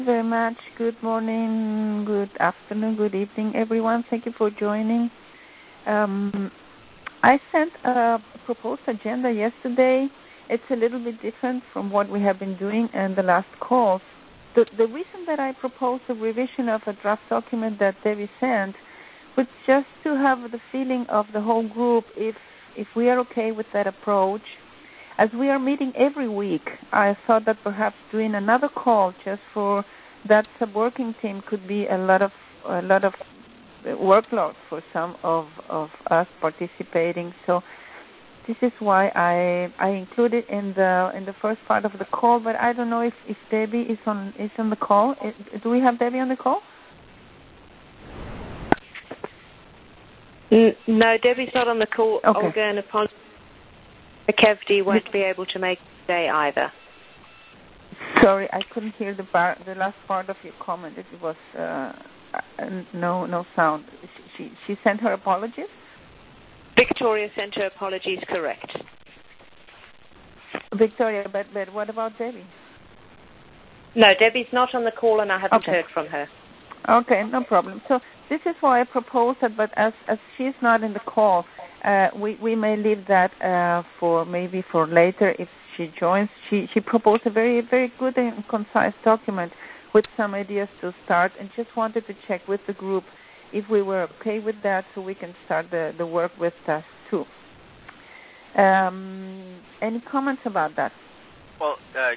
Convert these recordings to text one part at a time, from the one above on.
Very much. Good morning, good afternoon, good evening, everyone. Thank you for joining. I sent a proposed agenda yesterday. It's a little bit different from what we have been doing in the last calls. The reason that I proposed a revision of a draft document that Debbie sent was just to have the feeling of the whole group if we are okay with that approach. As we are meeting every week, I thought that perhaps doing another call just for that sub-working team could be a lot of workload for some of us participating. So this is why I included in the first part of the call. But I don't know if Debbie is on the call. Do we have Debbie on the call? No, Debbie's not on the call. Okay. Olga and Kevdi won't be able to make it today either. Sorry, I couldn't hear the last part of your comment. It was no sound. She sent her apologies? Victoria sent her apologies, correct. Victoria, but what about Debbie? No, Debbie's not on the call and I haven't heard from her. Okay, no problem. So this is why I proposed it, but as she's not in the call, we may leave that for later if she joins. She proposed a very, very good and concise document with some ideas to start, and just wanted to check with the group if we were okay with that so we can start the work with task 2. Any comments about that? Well,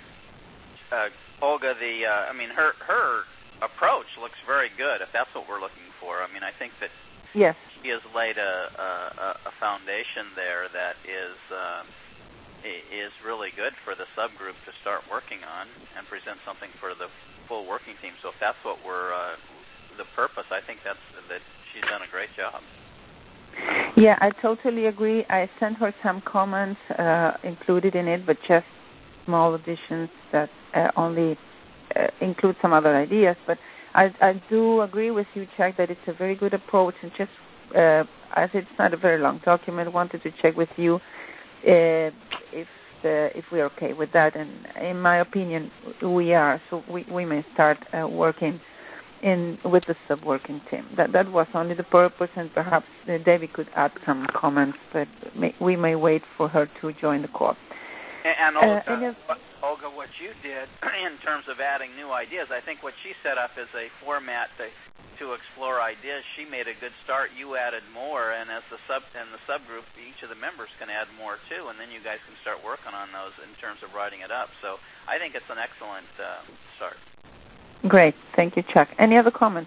Olga, her approach looks very good if that's what we're looking for. I mean, I think that yes, she has laid a foundation there that is really good for the subgroup to start working on and present something for the full working team. So if that's what we're the purpose, I think that she's done a great job. Yeah, I totally agree. I sent her some comments included in it, but just small additions that only include some other ideas. But I do agree with you, Chuck, that it's a very good approach. And just as it's not a very long document, wanted to check with you if we're okay with that. And in my opinion, we are. So we may start working with the sub-working team. That was only the purpose, and perhaps Debbie could add some comments, but we may wait for her to join the call. And Olga, what you did in terms of adding new ideas, I think what she set up is a format to explore ideas. She made a good start. You added more, and as the subgroup, each of the members can add more too, and then you guys can start working on those in terms of writing it up. So I think it's an excellent start. Great. Thank you, Chuck. Any other comments?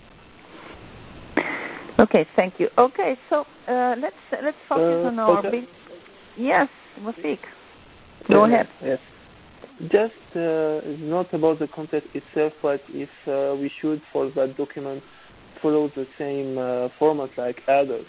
Okay, thank you. Okay, so let's focus on our big... Yes, Rafiq. Go ahead. Yes. Just not about the content itself, but if we should, for that document, follow the same format like others.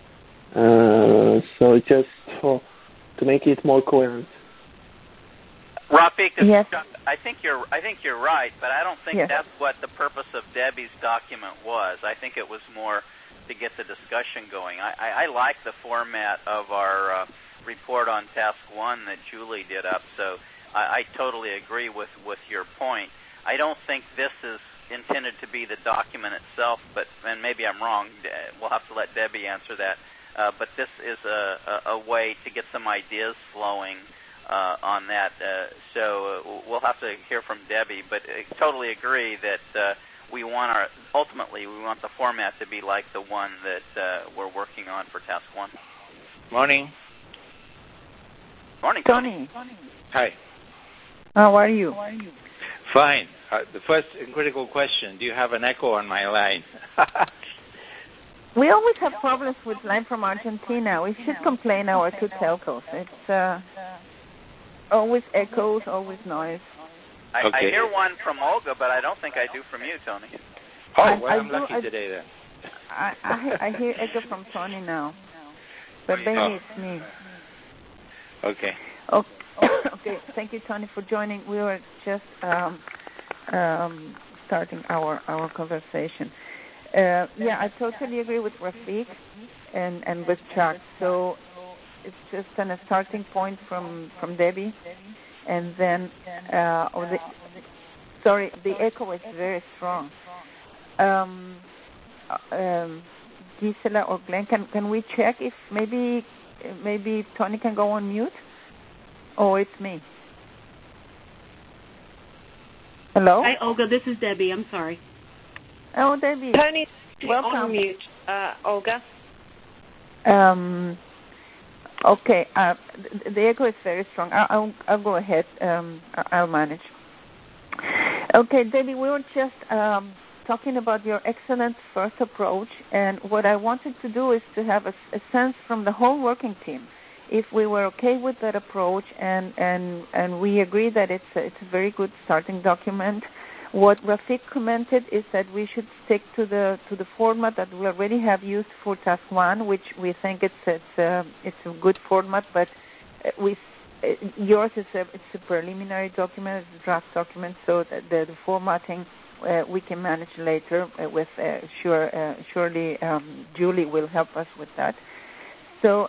So just to make it more coherent. Rafiq, yes. I think you're right, but I don't think that's what the purpose of Debbie's document was. I think it was more to get the discussion going. I like the format of our report on Task 1 that Julie did up, so I totally agree with your point. I don't think this is intended to be the document itself, and maybe I'm wrong. We'll have to let Debbie answer that. But this is a way to get some ideas flowing on that. So we'll have to hear from Debbie, but I totally agree that ultimately we want the format to be like the one that we're working on for Task 1. Morning. Morning, Tony. Hi. How are you? Fine. The first and critical question, do you have an echo on my line? We always have problems with line from Argentina. We should complain our two telcos. It's always echoes, always noise. I hear one from Olga, but I don't think I do from you, Tony. Oh, well, I'm lucky today then. I hear echo from Tony now, but maybe it's me. Okay. Okay. Thank you, Tony, for joining. We were just starting our conversation. I totally agree with Rafiq and with Chuck. So it's just a starting point from Debbie, and then Sorry, the echo is very strong. Gisela or Glenn, can we check if maybe Tony can go on mute? Oh, it's me. Hello? Hi, Olga. This is Debbie. I'm sorry. Oh, Debbie. Tony, welcome. On mute, Olga. Okay. The echo is very strong. I'll go ahead. I'll manage. Okay, Debbie, we were just talking about your excellent first approach, and what I wanted to do is to have a sense from the whole working team if we were okay with that approach, and we agree that it's a very good starting document. What Rafiq commented is that we should stick to the format that we already have used for Task 1, which we think it's a good format, but yours is a preliminary document, it's a draft document, so the formatting we can manage later with surely Julie will help us with that. So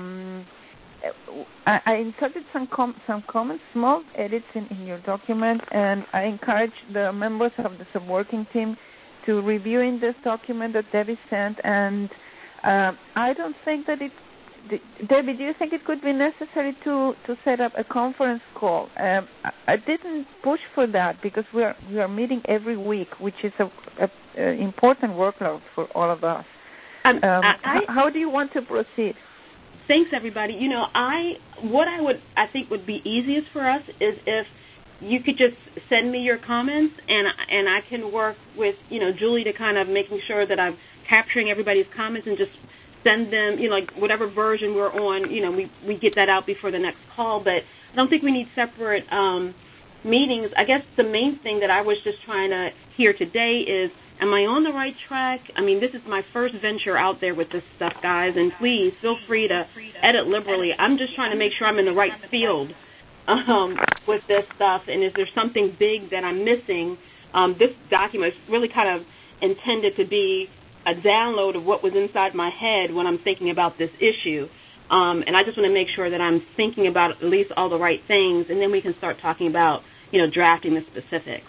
I inserted some comments, small edits in your document, and I encourage the members of the subworking team to reviewing this document that Debbie sent. And I don't think that Debbie, do you think it could be necessary to set up a conference call? I didn't push for that because we are meeting every week, which is a important workload for all of us. How do you want to proceed? Thanks, everybody. What I think would be easiest for us is if you could just send me your comments, and I can work with Julie to kind of making sure that I'm capturing everybody's comments and just send them, like whatever version we're on, we get that out before the next call. But I don't think we need separate meetings. I guess the main thing that I was just trying to hear today is, am I on the right track? I mean, this is my first venture out there with this stuff, guys, and please feel free to edit liberally. I'm just trying to make sure I'm in the right field with this stuff, and is there something big that I'm missing? This document is really kind of intended to be a download of what was inside my head when I'm thinking about this issue. And I just want to make sure that I'm thinking about at least all the right things, and then we can start talking about, drafting the specifics.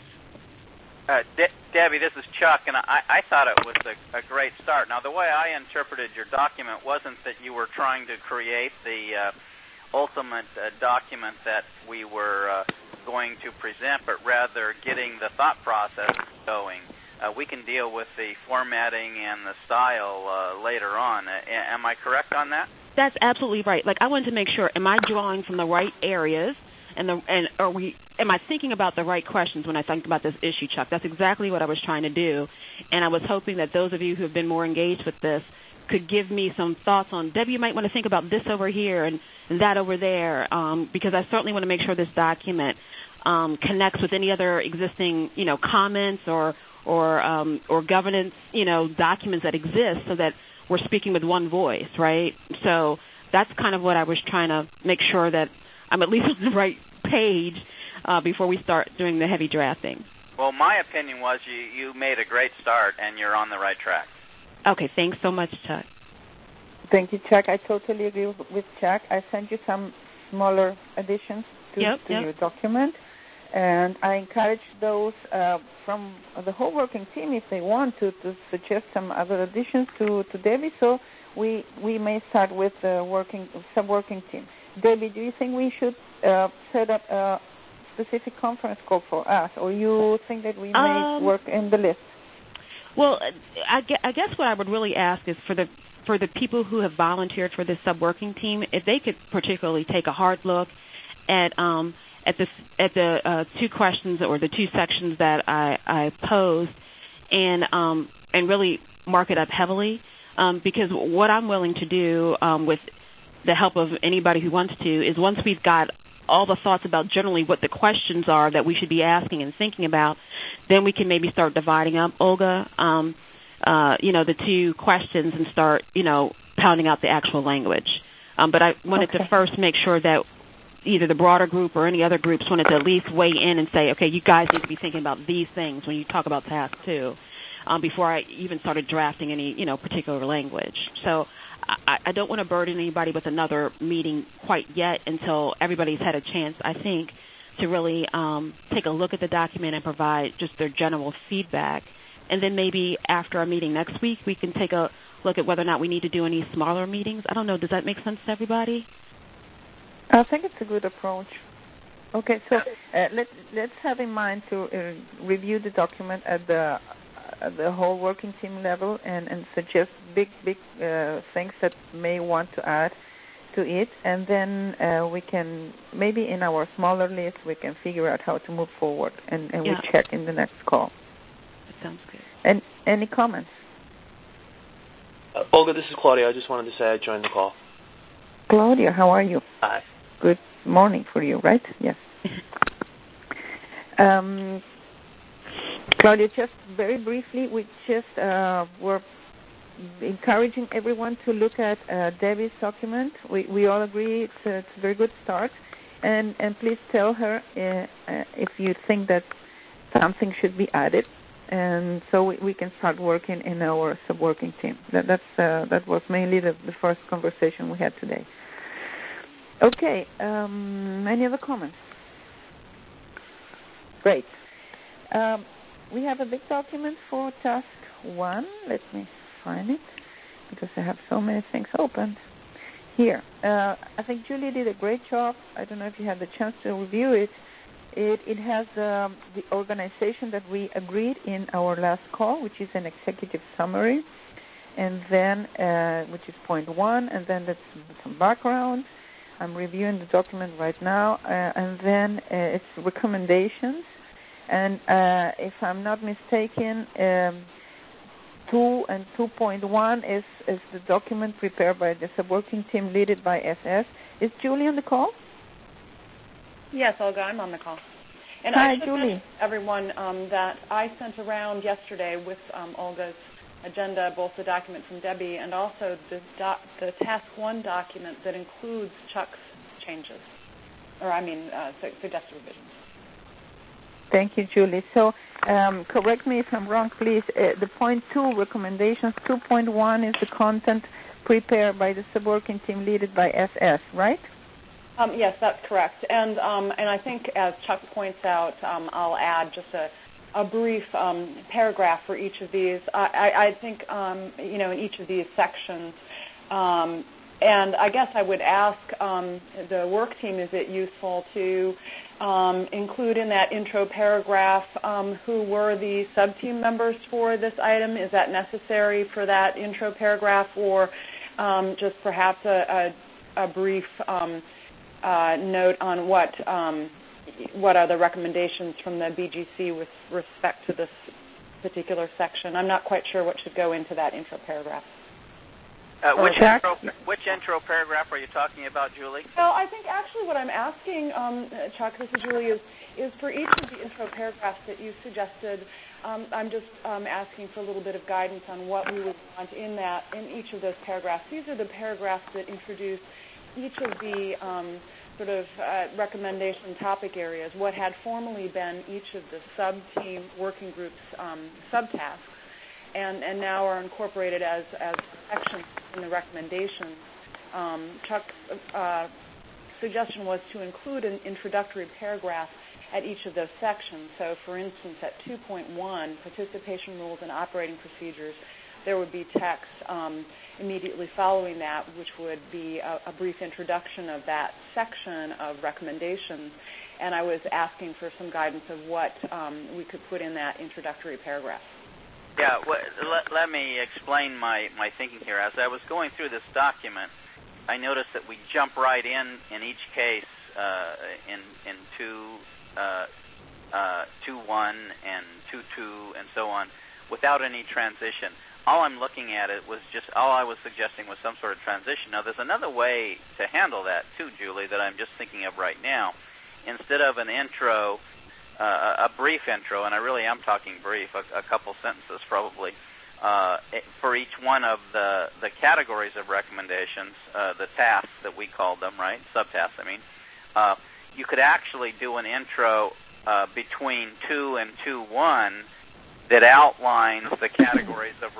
Debbie, this is Chuck, and I thought it was a great start. Now, the way I interpreted your document wasn't that you were trying to create the ultimate document that we were going to present, but rather getting the thought process going. We can deal with the formatting and the style later on. Am I correct on that? That's absolutely right. Like, I wanted to make sure, am I drawing from the right areas, and am I thinking about the right questions when I think about this issue, Chuck? That's exactly what I was trying to do, and I was hoping that those of you who have been more engaged with this could give me some thoughts on, Debbie, you might want to think about this over here and that over there, because I certainly want to make sure this document connects with any other existing, comments or governance, documents that exist, so that we're speaking with one voice, right? So that's kind of what I was trying to make sure that I'm at least on the right page before we start doing the heavy drafting. Well, my opinion was you made a great start, and you're on the right track. Okay, thanks so much, Chuck. Thank you, Chuck. I totally agree with Chuck. I sent you some smaller additions to your document, and I encourage those from the whole working team, if they want to suggest some other additions to Debbie. So we may start with the sub-working team. Debbie, do you think we should set up a specific conference call for us, or you think that we may work in the list? Well, I guess what I would really ask is for the people who have volunteered for this sub-working team, if they could particularly take a hard look at the two questions or the two sections that I posed, and really mark it up heavily, because what I'm willing to do with the help of anybody who wants to is, once we've got all the thoughts about generally what the questions are that we should be asking and thinking about, then we can maybe start dividing up, Olga, the two questions, and start, pounding out the actual language. But I wanted to first make sure that either the broader group or any other groups wanted to at least weigh in and say, okay, you guys need to be thinking about these things when you talk about Task 2, before I even started drafting any, particular language. So I don't want to burden anybody with another meeting quite yet until everybody's had a chance, I think, to really take a look at the document and provide just their general feedback. And then maybe after our meeting next week, we can take a look at whether or not we need to do any smaller meetings. I don't know. Does that make sense to everybody? I think it's a good approach. Okay, so let's have in mind to review the document at the whole working team level and suggest big things that may want to add to it, and then we can, maybe in our smaller list, we can figure out how to move forward, and we check in the next call. That sounds good. And any comments? Olga, this is Claudia. I just wanted to say I joined the call. Claudia, how are you? Hi. Good morning for you, right? Yes. Claudia, just very briefly, we just were encouraging everyone to look at Debbie's document. We all agree it's a very good start. And please tell her if you think that something should be added. And so we can start working in our sub-working team. That was mainly the first conversation we had today. Okay. Any other comments? Great. We have a big document for task 1. Let me find it because I have so many things open. Here. I think Julie did a great job. I don't know if you had the chance to review it. It has the organization that we agreed in our last call, which is an executive summary, and then which is point 1, and then that's some background. I'm reviewing the document right now, and then it's recommendations. And if I'm not mistaken, 2 and 2.1 is the document prepared by the sub-working team led by SS. Is Julie on the call? Yes, Olga, I'm on the call. And Hi, I should Julie. mention to everyone that I sent around yesterday with Olga's agenda, both the document from Debbie and also the Task 1 document that includes Chuck's changes, suggested revisions. Thank you, Julie. So correct me if I'm wrong, please. The point 2 recommendations, 2.1 is the content prepared by the sub-working team led by SS, right? Yes, that's correct. And I think, as Chuck points out, I'll add just a brief paragraph for each of these. I think, in each of these sections, and I guess I would ask the work team, is it useful to include in that intro paragraph who were the sub-team members for this item? Is that necessary for that intro paragraph, or just perhaps a brief note on what are the recommendations from the BGC with respect to this particular section? I'm not quite sure what should go into that intro paragraph. Which intro paragraph are you talking about, Julie? Well, I think actually what I'm asking, Chuck, this is Julie, is for each of the intro paragraphs that you suggested, I'm just asking for a little bit of guidance on what we would want in each of those paragraphs. These are the paragraphs that introduce each of the recommendation topic areas, what had formerly been each of the sub-team working groups' subtasks, and now are incorporated as sections in the recommendations. Chuck's suggestion was to include an introductory paragraph at each of those sections. So, for instance, at 2.1, participation rules and operating procedures, there would be text immediately following that, which would be a brief introduction of that section of recommendations. And I was asking for some guidance of what we could put in that introductory paragraph. Yeah, let me explain my thinking here. As I was going through this document, I noticed that we jump right in each case in 2.1 and 2.2 and so on without any transition. All I'm looking at all I was suggesting was some sort of transition. Now, there's another way to handle that too, Julie, that I'm just thinking of right now. Instead of an intro, a brief intro, and I really am talking brief, a couple sentences probably, for each one of the categories of recommendations, the tasks that we call them, right? Subtasks, I mean. You could actually do an intro between 2 and 2.1 that outlines the categories of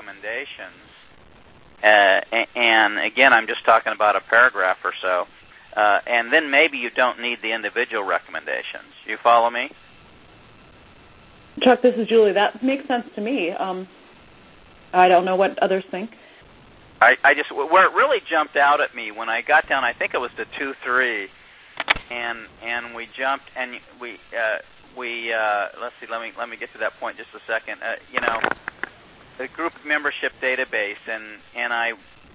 recommendations. And again, I'm just talking about a paragraph or so. and then maybe you don't need the individual recommendations. You follow me? Chuck, this is Julie. That makes sense to me. I don't know what others think. I just, where it really jumped out at me when I got down, I think it was to 2.3, and we jumped, and we let's see, let me get to that point just a second. The group membership database, and I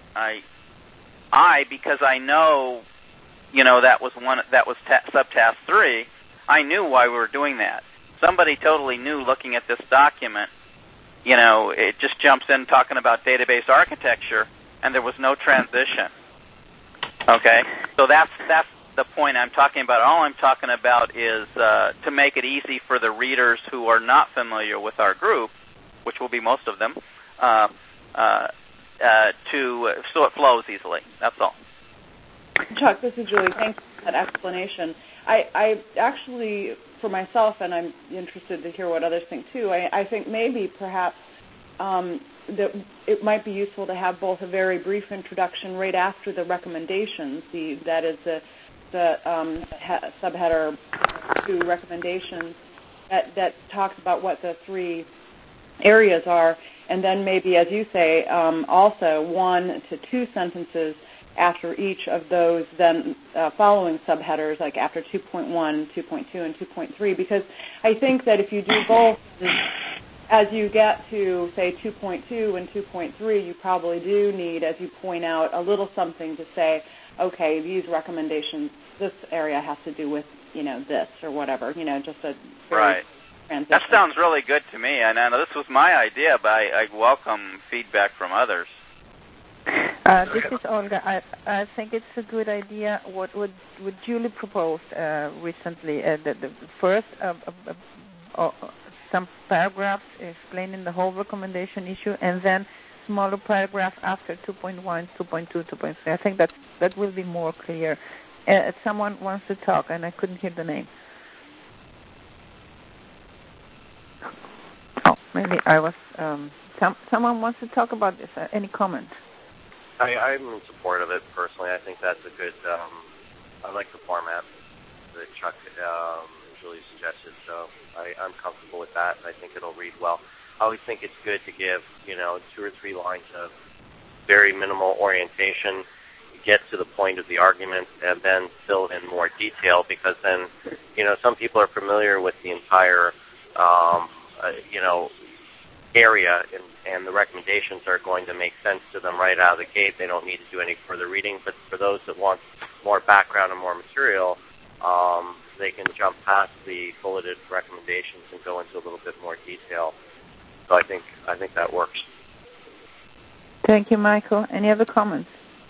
because I know, that was subtask 3. I knew why we were doing that. Somebody totally new looking at this document, it just jumps in talking about database architecture, and there was no transition. Okay, so that's the point I'm talking about. All I'm talking about is to make it easy for the readers who are not familiar with our group, which will be most of them, so it flows easily. That's all. Chuck, this is Julie. Thank you for that explanation. I actually, for myself, and I'm interested to hear what others think too, I think maybe perhaps that it might be useful to have both a very brief introduction right after the recommendations, that is the subheader 2 recommendations that talks about what the 3 areas are, and then maybe, as you say, also 1 to 2 sentences after each of those then following subheaders, like after 2.1, 2.2, and 2.3, because I think that if you do both, as you get to, say, 2.2 and 2.3, you probably do need, as you point out, a little something to say, okay, these recommendations, this area has to do with, this or whatever, just a right. Transition. That sounds really good to me, and I know this was my idea, but I welcome feedback from others. This is Olga. I think it's a good idea. What Julie proposed recently, the first some paragraphs explaining the whole recommendation issue, and then smaller paragraph after 2.1, 2.2, 2.3. I think that will be more clear. Someone wants to talk, and I couldn't hear the name. Oh, maybe I was. Someone wants to talk about this. Any comment? I'm in support of it personally. I think that's a good. I like the format that Chuck and Julie suggested, so I'm comfortable with that. I think it'll read well. I always think it's good to give 2 or 3 lines of very minimal orientation, get to the point of the argument, and then fill in more detail, because then some people are familiar with the entire area, and the recommendations are going to make sense to them right out of the gate. They don't need to do any further reading. But for those that want more background and more material, they can jump past the bulleted recommendations and go into a little bit more detail. So I think that works. Thank you, Michael. Any other comments?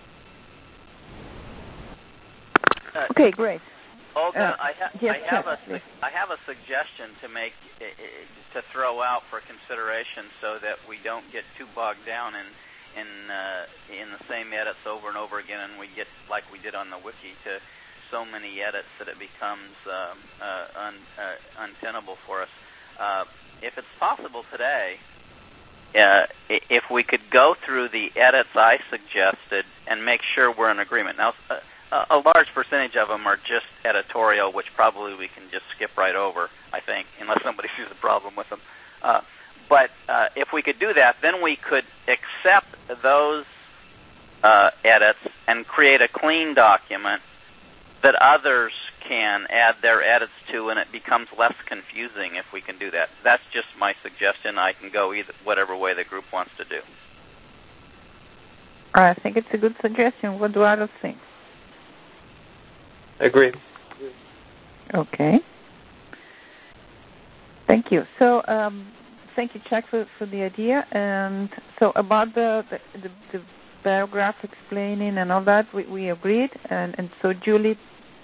Okay, great. Olga, I have a suggestion to throw out for consideration, so that we don't get too bogged down in the same edits over and over again, and we get, like we did on the wiki, to so many edits that it becomes untenable for us. If it's possible today, if we could go through the edits I suggested and make sure we're in agreement. Now, a large percentage of them are just editorial, which probably we can just skip right over, I think, unless somebody sees a problem with them. But if we could do that, then we could accept those edits and create a clean document that others can add their edits to, and it becomes less confusing if we can do that. That's just my suggestion. I can go whatever way the group wants to do. I think it's a good suggestion. What do others think? I agree. Okay. Thank you. So, thank you, Chuck, for the idea. And so about the paragraph explaining and all that, we agreed. And so, Julie,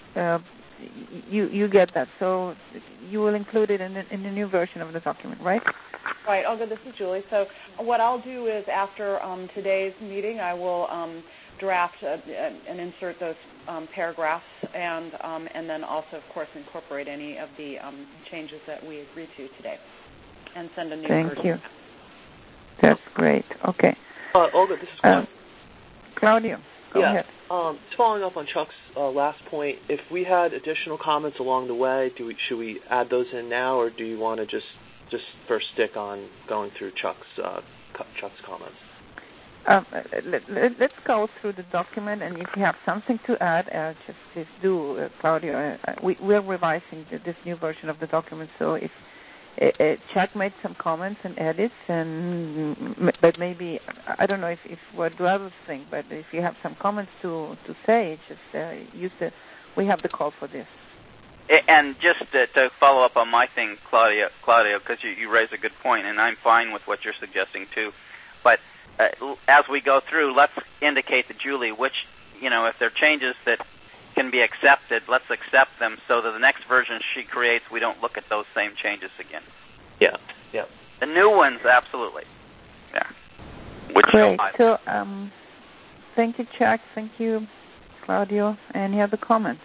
you get that. So you will include it in the new version of the document, right? Right. Olga, this is Julie. So what I'll do is after today's meeting, I will draft and insert those paragraphs, and then also, of course, incorporate any of the changes that we agreed to today, and send a new version. Thank you. That's great. Okay. Olga, this is Claudio. Claudio. Go ahead. Just following up on Chuck's last point, if we had additional comments along the way, should we add those in now, or do you want to just first stick on going through Chuck's comments? Let's go through the document, and if you have something to add, just please do, Claudio. We're revising this new version of the document, so if Chuck made some comments and edits, but maybe, I don't know if what do others think, but if you have some comments to say, just we have the call for this. And just to follow up on my thing, Claudio, because you raise a good point, and I'm fine with what you're suggesting too, but as we go through, let's indicate to Julie which, if there are changes that can be accepted, let's accept them so that the next version she creates, we don't look at those same changes again. Yeah. The new ones, absolutely. Yeah. Great. So, thank you, Chuck. Thank you, Claudio. Any other comments?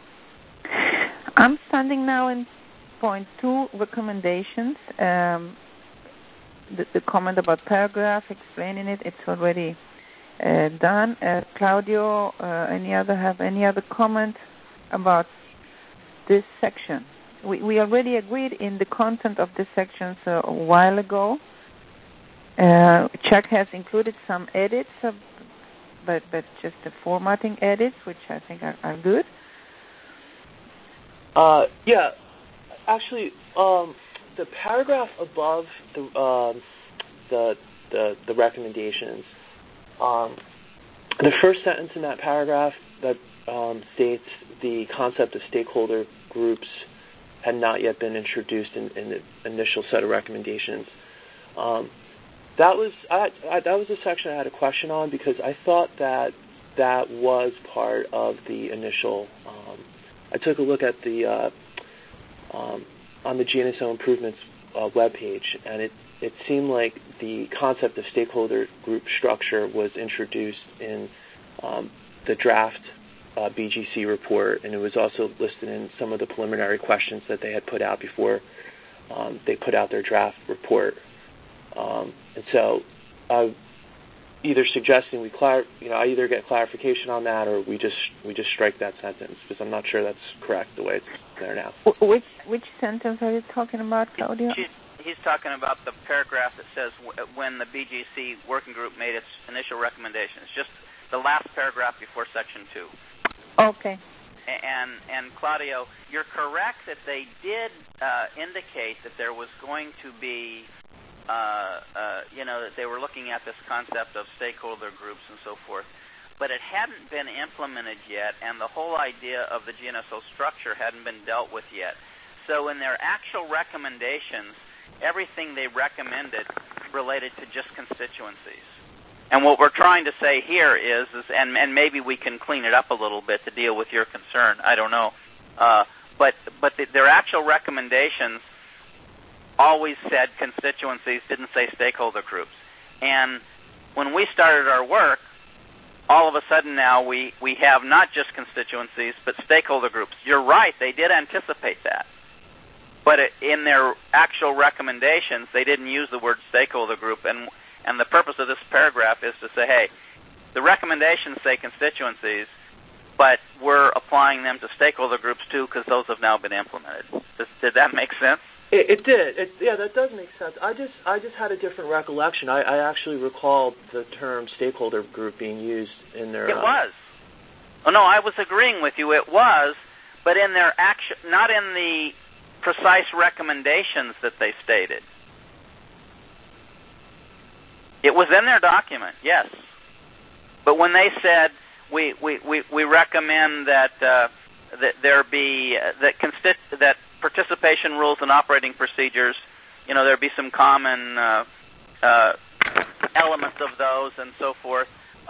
I'm standing now in point 2, recommendations. The comment about paragraph, explaining it, it's already done. Claudio, have any other comment about this section? We already agreed in the content of this section a while ago. Chuck has included some edits, but just the formatting edits, which I think are good. Yeah. Actually, the paragraph above the recommendations, the first sentence in that paragraph that states the concept of stakeholder groups had not yet been introduced in the initial set of recommendations. That was a section I had a question on, because I thought that was part of the initial. I took a look at the on the GNSO Improvements webpage, and it seemed like the concept of stakeholder group structure was introduced in the draft BGC report, and it was also listed in some of the preliminary questions that they had put out before they put out their draft report. And so either suggesting I either get clarification on that, or we just strike that sentence, because I'm not sure that's correct the way it's there now. Which sentence are you talking about, Claudio? He's talking about the paragraph that says when the BGC working group made its initial recommendations, just the last paragraph before section 2. Okay. And Claudio, you're correct that they did indicate that there was going to be, that they were looking at this concept of stakeholder groups and so forth, but it hadn't been implemented yet, and the whole idea of the GNSO structure hadn't been dealt with yet. So in their actual recommendations, everything they recommended related to just constituencies. And what we're trying to say here is and maybe we can clean it up a little bit to deal with your concern, I don't know, but their actual recommendations always said constituencies, didn't say stakeholder groups. And when we started our work, all of a sudden now we have not just constituencies, but stakeholder groups. You're right, they did anticipate that. But in their actual recommendations, they didn't use the word stakeholder group. And the purpose of this paragraph is to say, hey, the recommendations say constituencies, but we're applying them to stakeholder groups too, because those have now been implemented. Did that make sense? It did. Yeah, that does make sense. I just had a different recollection. I actually recalled the term stakeholder group being used in their... It was. Oh, no, I was agreeing with you. It was, but in their action, not in the precise recommendations that they stated. It was in their document, yes. But when they said we recommend that there be that participation rules and operating procedures, there be some common elements of those and so forth.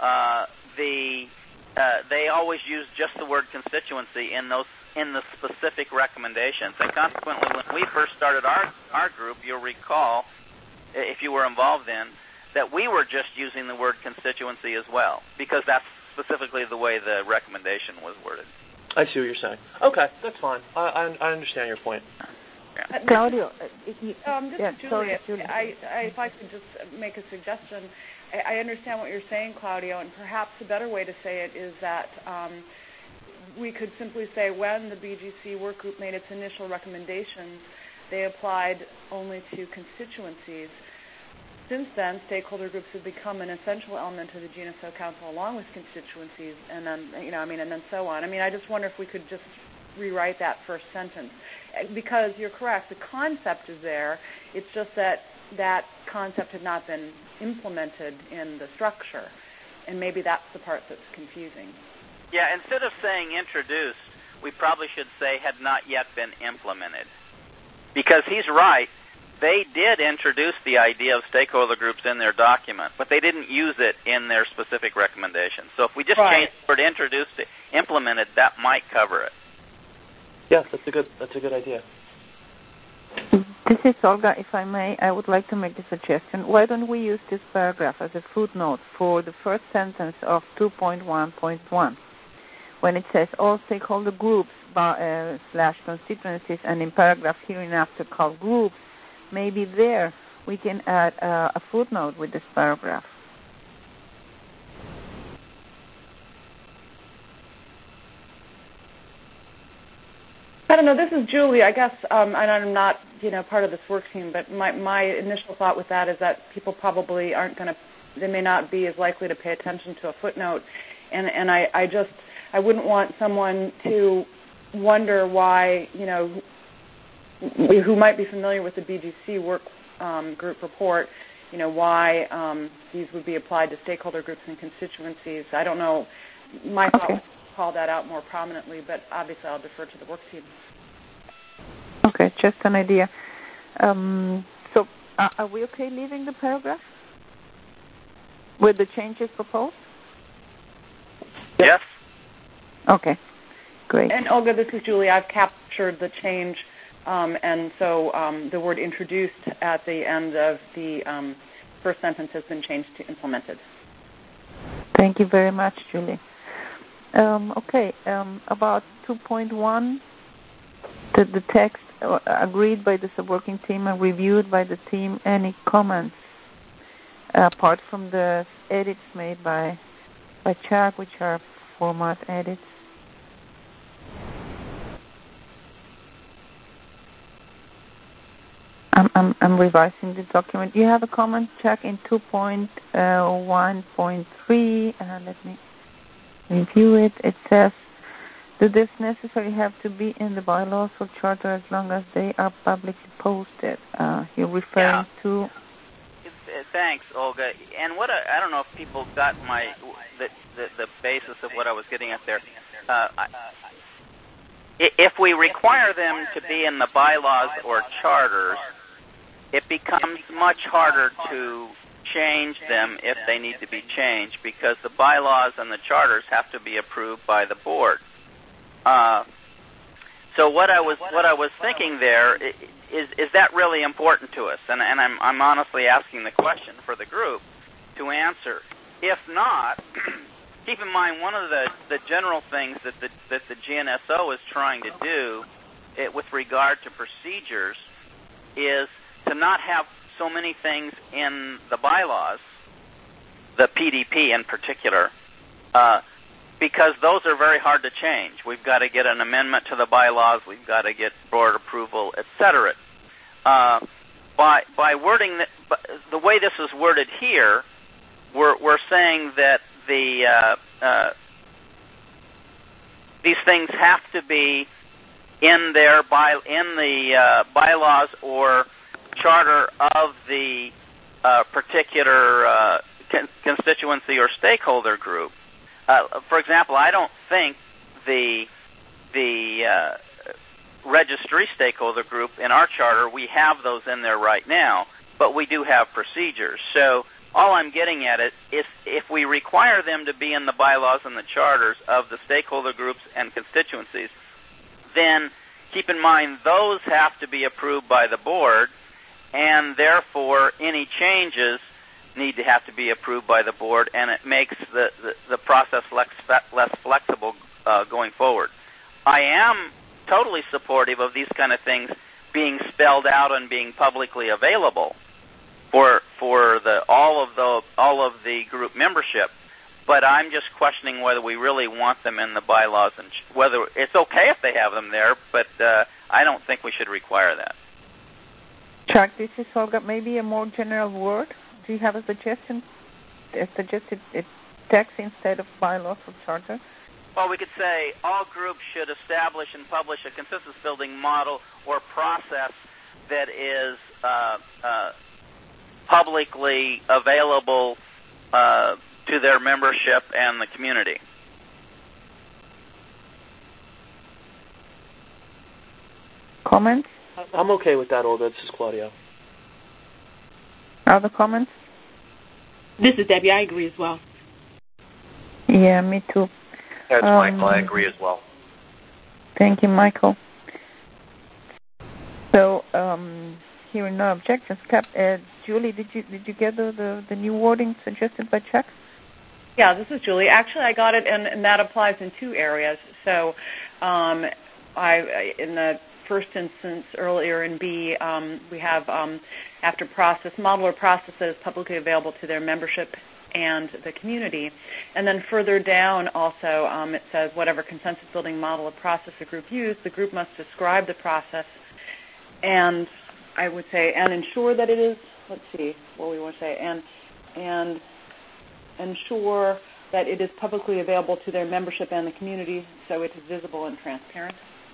They always use just the word constituency in the specific recommendations, and consequently, when we first started our group, you'll recall, if you were involved in, that we were just using the word constituency as well, because that's specifically the way the recommendation was worded. I see what you're saying. Okay, that's fine. I understand your point. Claudio. This is Julie. If I could just make a suggestion, I understand what you're saying, Claudio, and perhaps a better way to say it is that we could simply say when the BGC work group made its initial recommendations, they applied only to constituencies. Since then, stakeholder groups have become an essential element of the GNSO Council, along with constituencies, and then and then so on. I just wonder if we could just rewrite that first sentence, because you're correct. The concept is there. It's just that concept had not been implemented in the structure, and maybe that's the part that's confusing. Yeah, instead of saying introduced, we probably should say had not yet been implemented, because he's right. They did introduce the idea of stakeholder groups in their document, but they didn't use it in their specific recommendations. So if we just change the word introduced to implemented, that might cover it. Yeah, that's a good idea. This is Olga. If I may, I would like to make a suggestion. Why don't we use this paragraph as a footnote for the first sentence of 2.1.1, when it says all stakeholder groups / constituencies, and in paragraph hereinafter called groups, maybe there we can add a footnote with this paragraph. I don't know. This is Julie. I guess, and I'm not, part of this work team, but my initial thought with that is that people probably aren't going to, they may not be as likely to pay attention to a footnote, and I wouldn't want someone to wonder why, who might be familiar with the BGC work group report, why these would be applied to stakeholder groups and constituencies. I don't know. My thought was to call that out more prominently, but obviously I'll defer to the work team. Okay, just an idea. So are we okay leaving the paragraph with the changes proposed? Yes. Okay, great. And Olga, this is Julie. I've captured the change, and so the word introduced at the end of the first sentence has been changed to implemented. Thank you very much, Julie. Okay, about 2.1, the text agreed by the subworking team and reviewed by the team. Any comments apart from the edits made by Chuck, which are format edits? I'm revising the document. You have a comment, Chuck, in 2.1.3. Let me review it. It says, do this necessarily have to be in the bylaws or charter as long as they are publicly posted? You're referring to... Thanks, Olga. And what I don't know if people got the basis of what I was getting at there. If we require them to be in the bylaws or charters, it becomes much harder to change them if they need to be changed, because the bylaws and the charters have to be approved by the board. So what I was thinking there is that really important to us, and I'm honestly asking the question for the group to answer. If not, keep in mind one of the general things that the GNSO is trying to do with regard to procedures is to not have so many things in the bylaws, the PDP in particular, because those are very hard to change. We've got to get an amendment to the bylaws. We've got to get board approval, etc. By wording the way this is worded here, we're saying that these things have to be in the bylaws or charter of the particular constituency or stakeholder group. For example, I don't think the registry stakeholder group in our charter, we have those in there right now, but we do have procedures. So all I'm getting at it is if we require them to be in the bylaws and the charters of the stakeholder groups and constituencies, then keep in mind those have to be approved by the board, and therefore any changes need to have to be approved by the board, and it makes the process less flexible going forward. I am totally supportive of these kind of things being spelled out and being publicly available for all of the group membership. But I'm just questioning whether we really want them in the bylaws and whether it's okay if they have them there, but I don't think we should require that. Chuck, this is Olga. Maybe a more general word. Do you have a suggestion? A suggested text instead of bylaws or charter? Well, we could say all groups should establish and publish a consensus-building model or process that is publicly available to their membership and the community. Comments? I'm okay with that, Olga. This is Claudio. Other comments? This is Debbie. I agree as well. Yeah, me too. That's Michael. I agree as well. Thank you, Michael. So, hearing no objections, Julie, did you get the new wording suggested by Chuck? Yeah, this is Julie. Actually, I got it, and that applies in two areas. So, in the first instance earlier in B, we have after process, model or processes publicly available to their membership and the community. And then further down also it says whatever consensus building model or process a group used, the group must describe the process and I would say and ensure that it is, let's see what we want to say, and ensure that it is publicly available to their membership and the community so it is visible and transparent.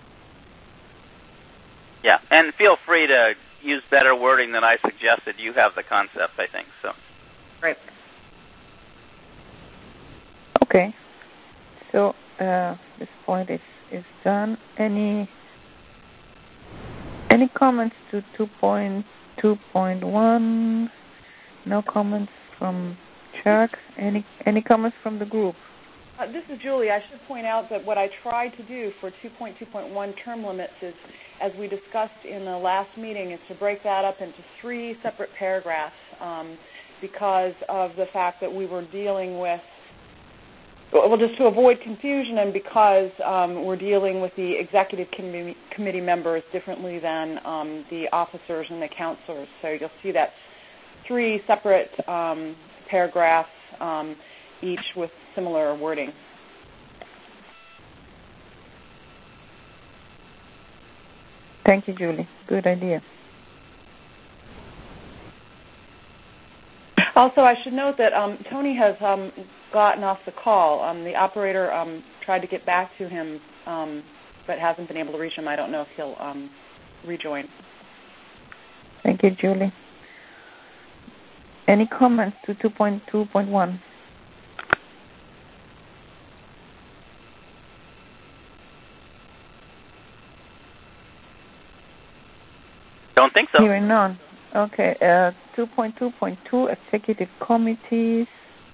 Yeah, and feel free to use better wording than I suggested. You have the concept, I think. So. Right. Okay. So this point is done. Any comments to 2.2.1? No comments from Chuck. Any comments from the group? This is Julie. I should point out that what I tried to do for 2.2.1 term limits is, as we discussed in the last meeting, is to break that up into 3 separate paragraphs because of the fact that we were dealing with, well, just to avoid confusion and because we're dealing with the executive committee members differently than the officers and the counselors. So you'll see that 3 separate paragraphs, each with similar wording. Thank you, Julie. Good idea. Also, I should note that Tony has gotten off the call. The operator tried to get back to him, but hasn't been able to reach him. I don't know if he'll rejoin. Thank you, Julie. Any comments to 2.2.1? Don't think so. Hearing none. Okay. 2.2.2, executive committees.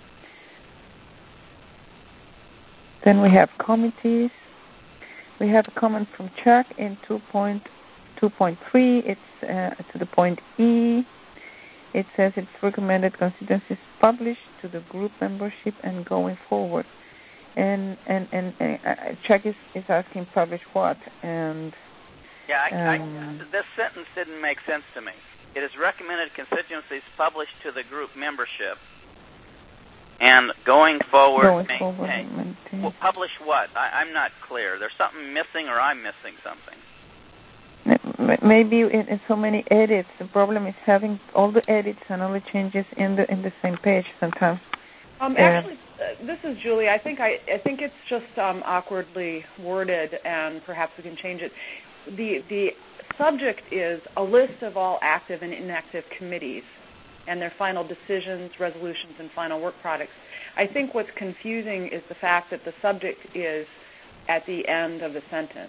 Then we have committees. We have a comment from Chuck in 2.2.3. It's to the point E. It says it's recommended constituencies published to the group membership and going forward. And Chuck is asking publish what? And this sentence didn't make sense to me. It is recommended constituencies published to the group membership and going forward maintain. Well, publish what? I'm not clear. There's something missing or I'm missing something. Maybe in so many edits. The problem is having all the edits and all the changes in the same page sometimes. Actually, this is Julie. I think it's just awkwardly worded, and perhaps we can change it. The subject is a list of all active and inactive committees and their final decisions, resolutions, and final work products. I think what's confusing is the fact that the subject is at the end of the sentence.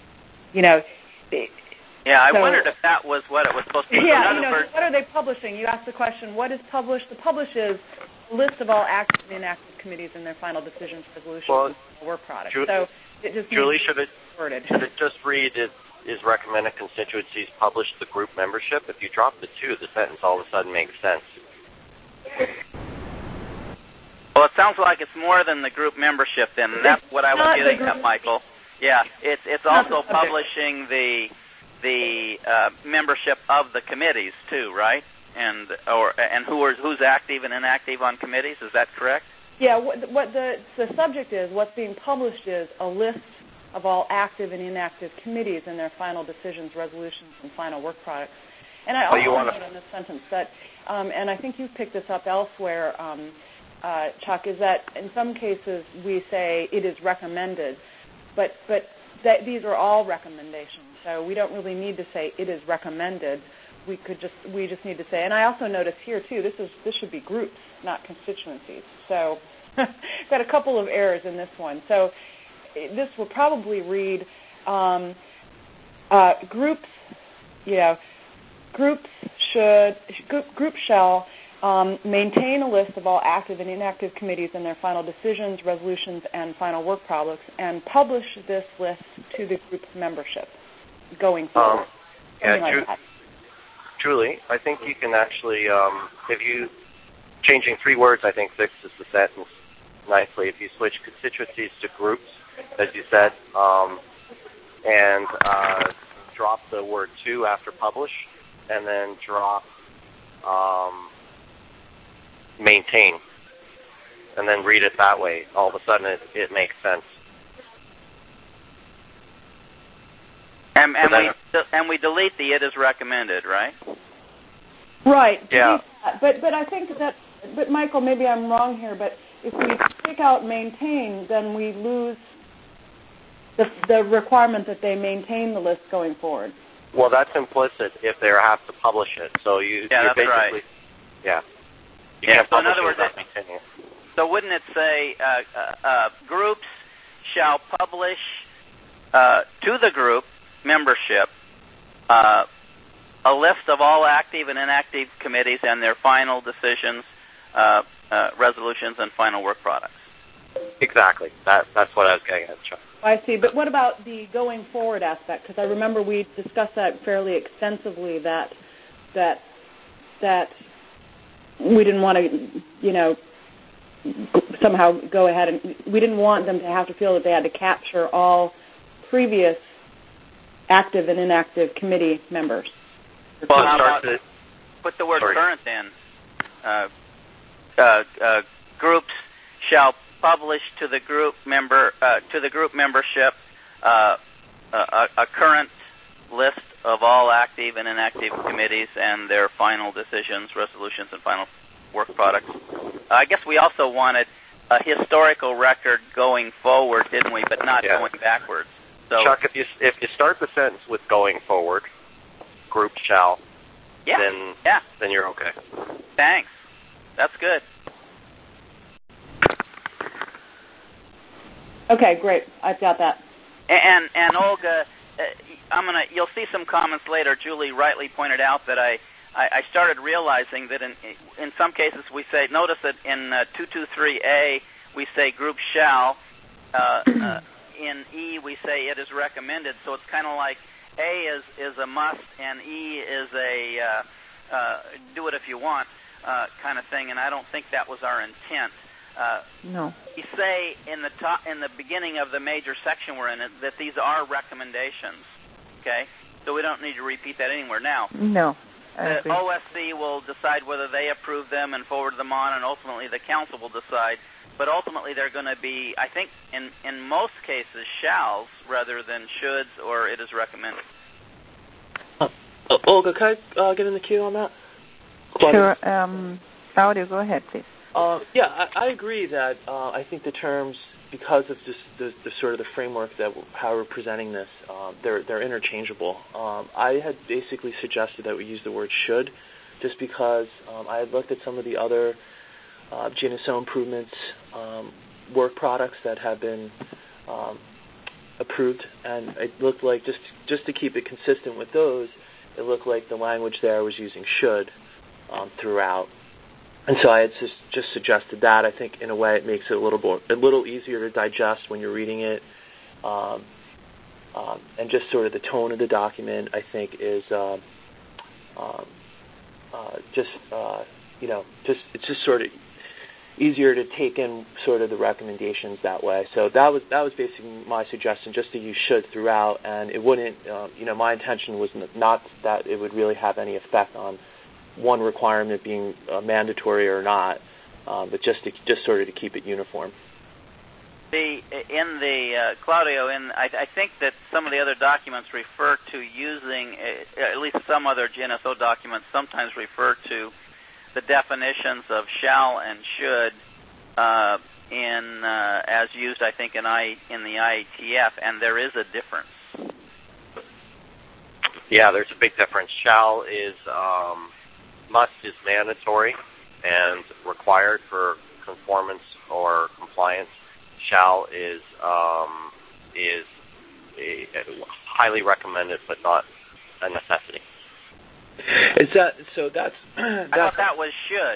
I wondered if that was what it was supposed to be. Yeah, what are they publishing? You asked the question, what is published? The publish is a list of all active and inactive committees and their final decisions, resolutions, and work products. So it just Julie, should it just read is recommended constituencies publish the group membership? If you drop the 2, the sentence all of a sudden makes sense. Well, it sounds like it's more than the group membership then. That's what I was getting at, Michael. Yeah, it's also publishing the the membership of the committees too, right? And who's active and inactive on committees? Is that correct? Yeah. What the subject is, what's being published is a list of all active and inactive committees and their final decisions, resolutions, and final work products. And I also note in this sentence that, and I think you've picked this up elsewhere, Chuck, is that in some cases we say it is recommended, but that these are all recommendations. So we don't really need to say it is recommended. We just need to say, and I also notice here too, this should be groups, not constituencies. So got a couple of errors in this one. So this will probably read groups. Groups shall maintain a list of all active and inactive committees and their final decisions, resolutions, and final work products, and publish this list to the group's membership going forward. Julie, I think you can actually, if you changing 3 words, I think fixes the sentence nicely. If you switch constituencies to groups, as you said, and drop the word to after publish, and then drop maintain, and then read it that way, all of a sudden it makes sense. And we delete the "it is recommended," right? Right. Yeah. But I think that. But Michael, maybe I'm wrong here. But if we take out maintain, then we lose the requirement that they maintain the list going forward. Well, that's implicit if they have to publish it. So you that's basically, right. Yeah. You can't so in publish other words, so wouldn't it say groups shall publish to the group membership a list of all active and inactive committees and their final decisions, resolutions, and final work products? Exactly. That's what I was getting at, Chuck. I see. But what about the going forward aspect? Because I remember we discussed that fairly extensively, that we didn't want to, somehow go ahead and we didn't want them to have to feel that they had to capture all previous active and inactive committee members. Well, how about put the word current in? Groups shall publish to the group membership a current list of all active and inactive committees and their final decisions, resolutions, and final work products. I guess we also wanted a historical record going forward, didn't we? But not going backwards. So, Chuck, if you start the sentence with "going forward," group shall, then you're okay. Thanks. That's good. Okay, great. I've got that. And Olga, you'll see some comments later. Julie rightly pointed out that I started realizing that in some cases we say, notice that in 223A we say group shall. In E we say it is recommended. So it's kind of like A is a must and E is a do it if you want kind of thing. And I don't think that was our intent. No. We say in the beginning of the major section we're in that these are recommendations. Okay, so we don't need to repeat that anywhere now. No. The OSC will decide whether they approve them and forward them on, and ultimately the council will decide. But ultimately they're going to be, I think, in most cases, shalls rather than shoulds or it is recommended. Olga, can I get in the queue on that? Sure. Claudio, go ahead, please. I agree that I think the terms, because of just the sort of the framework that how we're presenting this, they're interchangeable. I had basically suggested that we use the word should, just because I had looked at some of the other GNSO improvements work products that have been approved, and it looked like just to keep it consistent with those, it looked like the language there was using should throughout. And so I had just suggested that. I think in a way it makes it a little easier to digest when you're reading it, and just sort of the tone of the document I think is it's just sort of easier to take in sort of the recommendations that way. So that was basically my suggestion, just to use should throughout, and it wouldn't, my intention was not that it would really have any effect on one requirement being mandatory or not, but just sort of to keep it uniform. Claudio, I think that some of the other documents refer to using, at least some other GNSO documents sometimes refer to the definitions of shall and should as used, I think, in the IATF, and there is a difference. Yeah, there's a big difference. Shall is must is mandatory and required for conformance or compliance. Shall is highly recommended, but not a necessity. Is that so? That's I thought that was should.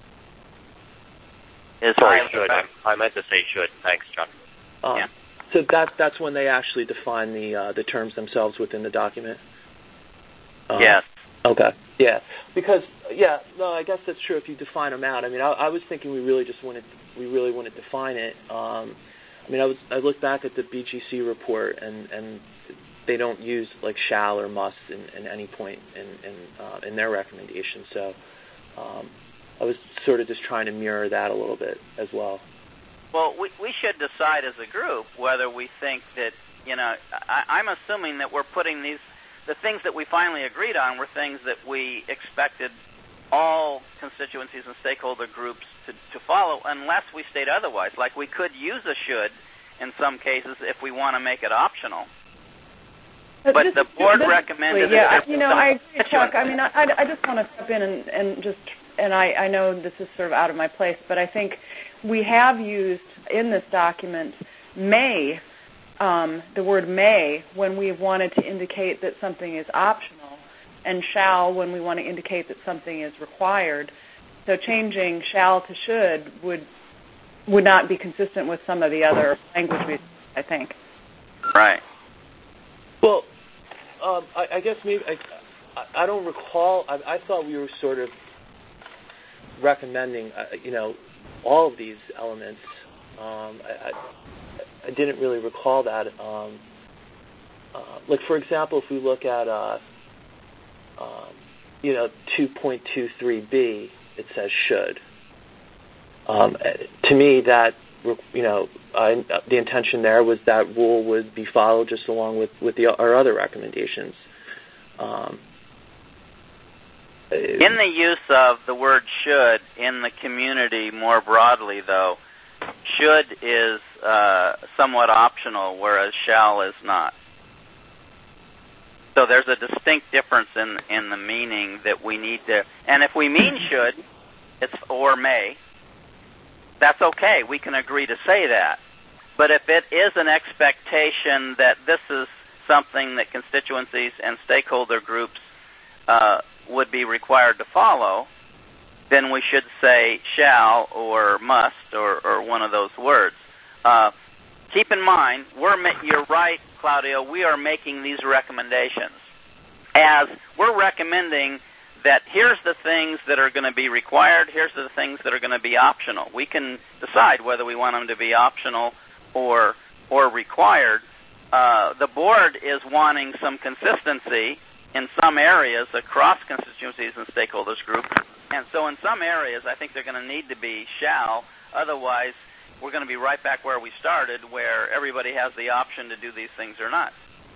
Sorry, should. I meant to say should. Thanks, Chuck. Yeah. So that's when they actually define the terms themselves within the document. Yes. Okay. Yeah. Because I guess that's true if you define them out. I mean, I was thinking we really want to define it. I looked back at the BGC report and they don't use like shall or must in any point in their recommendations. So I was sort of just trying to mirror that a little bit as well. Well, we should decide as a group whether we think that, I'm assuming that we're putting the things that we finally agreed on were things that we expected all constituencies and stakeholder groups to follow, unless we state otherwise. Like we could use a should in some cases if we want to make it optional. But the board recommended. Yeah, I agree, Chuck. I mean, I just want to step in and I know this is sort of out of my place, but I think we have used in this document may, the word may, when we wanted to indicate that something is optional, and shall when we want to indicate that something is required. So changing shall to should would not be consistent with some of the other language we, I think. Right. Well, I guess maybe I don't recall. I thought we were sort of recommending, all of these elements. I didn't really recall that. Like for example, if we look at 2.23b, it says should. To me, that the intention there was that rule would be followed just along with our other recommendations. In the use of the word should in the community more broadly, though, should is somewhat optional, whereas shall is not. So there's a distinct difference in the meaning that we need to. And if we mean should, it's or may. That's okay. We can agree to say that. But if it is an expectation that this is something that constituencies and stakeholder groups would be required to follow, then we should say shall or must or one of those words. Keep in mind, you're right, Claudio, we are making these recommendations. As we're recommending that here's the things that are going to be required, here's the things that are going to be optional. We can decide whether we want them to be optional or required. The board is wanting some consistency in some areas across constituencies and stakeholders groups. And so in some areas, I think they're going to need to be shall. Otherwise, we're going to be right back where we started, where everybody has the option to do these things or not.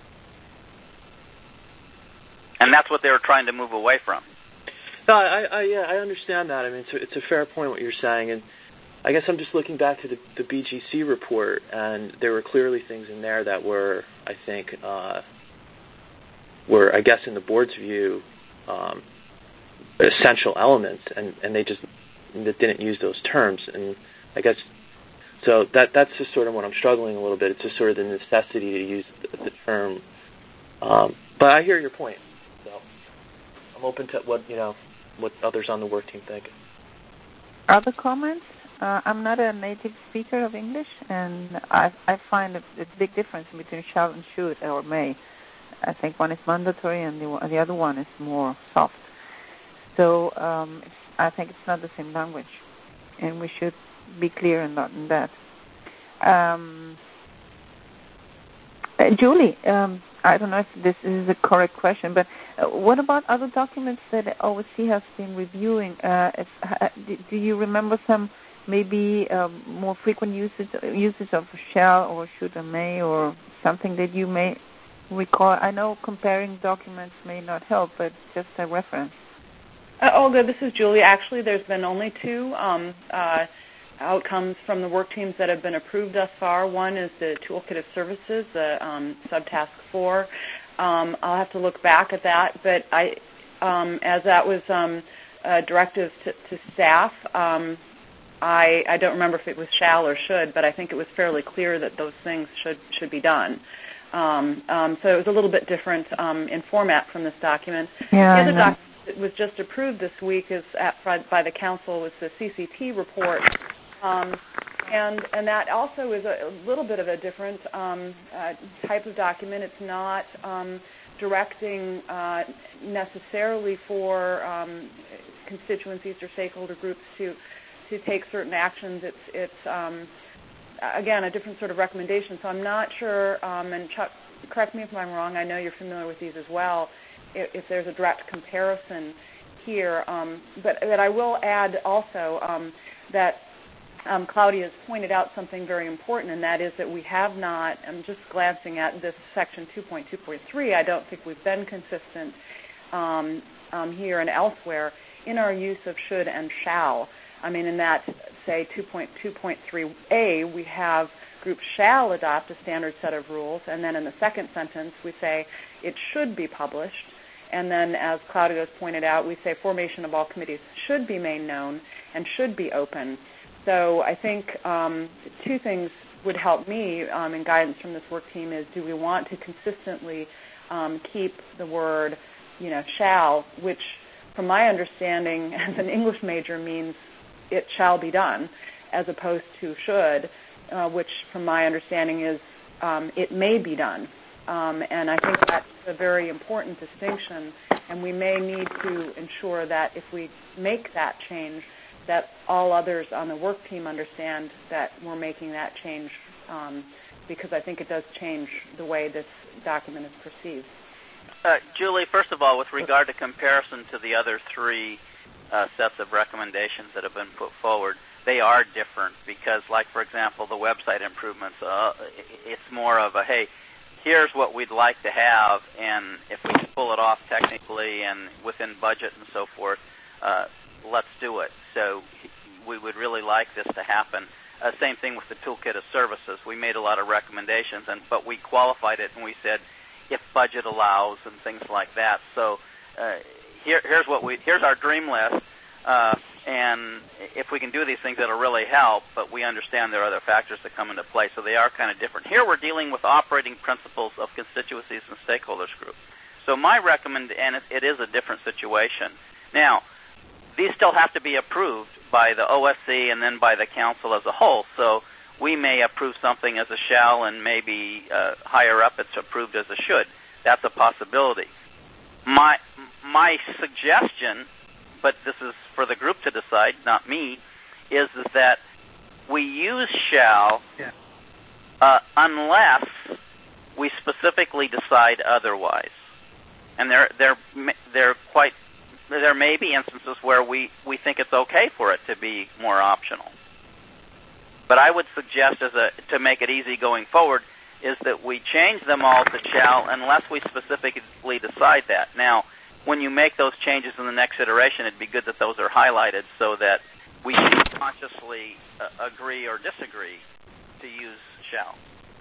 And that's what they were trying to move away from. No, I understand that. I mean, it's a fair point what you're saying, and I guess I'm just looking back to the BGC report, and there were clearly things in there that were, I think, I guess in the board's view, essential elements, and they didn't use those terms, and I guess so that's just sort of what I'm struggling a little bit. It's just sort of the necessity to use the term, but I hear your point. So I'm open to what others on the work team think. Other comments? I'm not a native speaker of English, and I find a big difference between shall and should or may. I think one is mandatory and the other one is more soft. So I think it's not the same language and we should be clear on that. Julie, I don't know if this is a correct question, but what about other documents that OSC has been reviewing? Do you remember some maybe more frequent usage of shall or should or may, or something that you may recall? I know comparing documents may not help, but just a reference. Olga, this is Julie. Actually, there's been only two outcomes from the work teams that have been approved thus far. One is the Toolkit of Services, the subtask 4. I'll have to look back at that, but as that was a directive to staff, I don't remember if it was shall or should, but I think it was fairly clear that those things should be done. So it was a little bit different in format from this document. Yeah, the other document that was just approved this week is by the Council was the CCT report. And that also is a little bit of a different type of document. It's not directing necessarily for constituencies or stakeholder groups to take certain actions. It's again, a different sort of recommendation. So I'm not sure, and Chuck, correct me if I'm wrong, I know you're familiar with these as well, if there's a direct comparison here. But I will add also that Claudia's pointed out something very important, and that is that we have not, I'm just glancing at this section 2.2.3, I don't think we've been consistent here and elsewhere in our use of should and shall. I mean, in that, say, 2.2.3a, we have groups shall adopt a standard set of rules, and then in the second sentence we say it should be published, and then as Claudia has pointed out, we say formation of all committees should be made known and should be open. So I think two things would help me in guidance from this work team is, do we want to consistently keep the word, shall, which from my understanding as an English major means it shall be done, as opposed to should, which from my understanding is it may be done. And I think that's a very important distinction, and we may need to ensure that if we make that change, that all others on the work team understand that we're making that change, because I think it does change the way this document is perceived. Julie, first of all, with regard to comparison to the other three sets of recommendations that have been put forward, they are different because, like, for example, the website improvements, it's more of a, hey, here's what we'd like to have, and if we can pull it off technically and within budget and so forth, let's do it. So we would really like this to happen. Same thing with the Toolkit of Services. We made a lot of recommendations, but we qualified it, and we said if budget allows and things like that. So here's our dream list, and if we can do these things, it'll really help, but we understand there are other factors that come into play, so they are kind of different. Here we're dealing with operating principles of constituencies and stakeholders group. So my and it is a different situation. Now, these still have to be approved by the OSC and then by the council as a whole, so we may approve something as a shall and maybe higher up it's approved as a should. That's a possibility. My suggestion, but this is for the group to decide, not me, is that we use shall unless we specifically decide otherwise. And there may be instances where we think it's okay for it to be more optional. But I would suggest to make it easy going forward is that we change them all to shall unless we specifically decide that. Now, when you make those changes in the next iteration, it'd be good that those are highlighted so that we can consciously agree or disagree to use shall.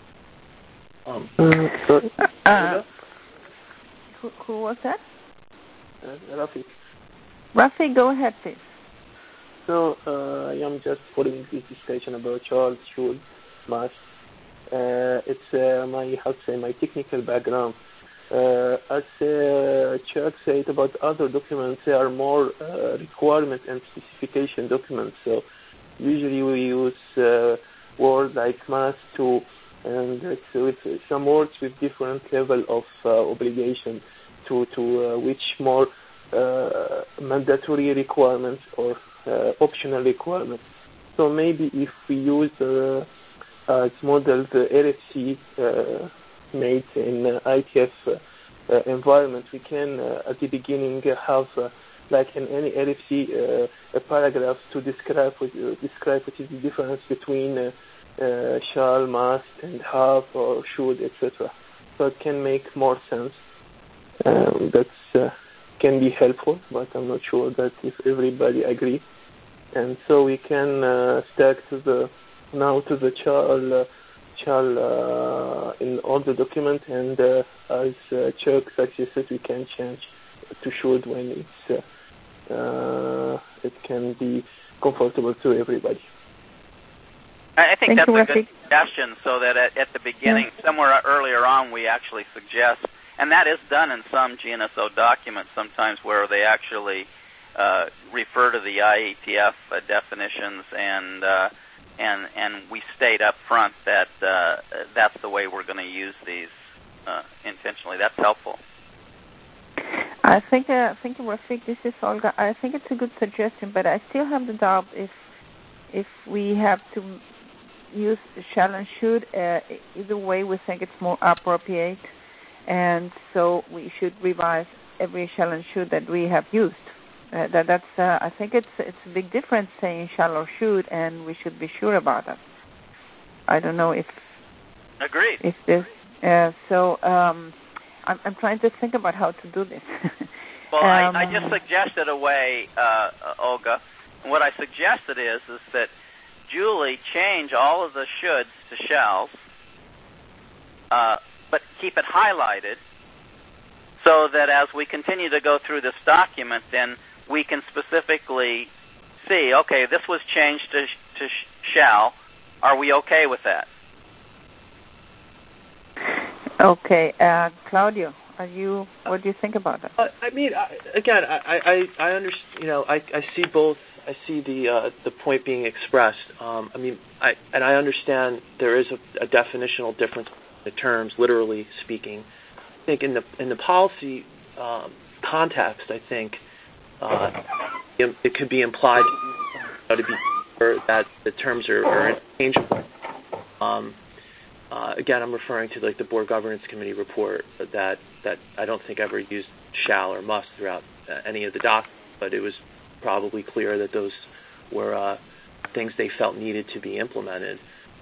Who was that? Rafi. Rafi, go ahead, please. So I am just following this discussion about shall, should, must. It's my technical background. As Chuck said about other documents, they are more requirement and specification documents. So usually we use words like must, to, and with some words with different level of obligation to which more mandatory requirements or optional requirements. So maybe if we use as model the RFC made in IETF environment, we can at the beginning have like in any RFC a paragraph to describe what is the difference between shall, must, and have, or should, etc. So it can make more sense. That can be helpful, but I'm not sure that if everybody agree. And so we can stack to the shall in all the document, and as Chuck suggested, we can change to should when it can be comfortable to everybody. I think that's a good suggestion, so that at the beginning, somewhere earlier on, we actually suggest, and that is done in some GNSO documents sometimes, where they actually refer to the IETF definitions, and we state up front that that's the way we're going to use these intentionally. That's helpful. I think Rafiq, this is Olga. I think it's a good suggestion, but I still have the doubt if we have to use shall and should. Either way, we think it's more appropriate, and so we should revise every shall and should that we have used. That's I think it's a big difference saying shall or should, and we should be sure about that. I don't know if agreed. If this I'm trying to think about how to do this. Well, I just suggested a way, Olga. And what I suggested is that Julie change all of the shoulds to shalls, but keep it highlighted, so that as we continue to go through this document, then we can specifically see, okay, this was changed to shall. Are we okay with that? Okay, Claudio, what do you think about that? I mean, again, I understand. I see both. I see the point being expressed. I mean, I understand there is a definitional difference in the terms, literally speaking. I think in the policy context, I think it could be implied to be that the terms are interchangeable. Again, I'm referring to like the Board Governance Committee report that I don't think ever used shall or must throughout any of the documents, but it was probably clear that those were things they felt needed to be implemented.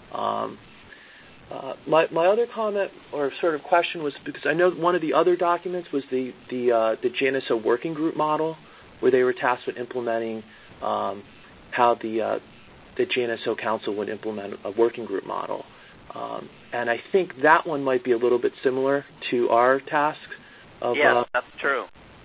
My other comment or sort of question was, because I know one of the other documents was the GNSO working group model, where they were tasked with implementing how the GNSO Council would implement a working group model. And I think that one might be a little bit similar to our task. Yeah, that's true.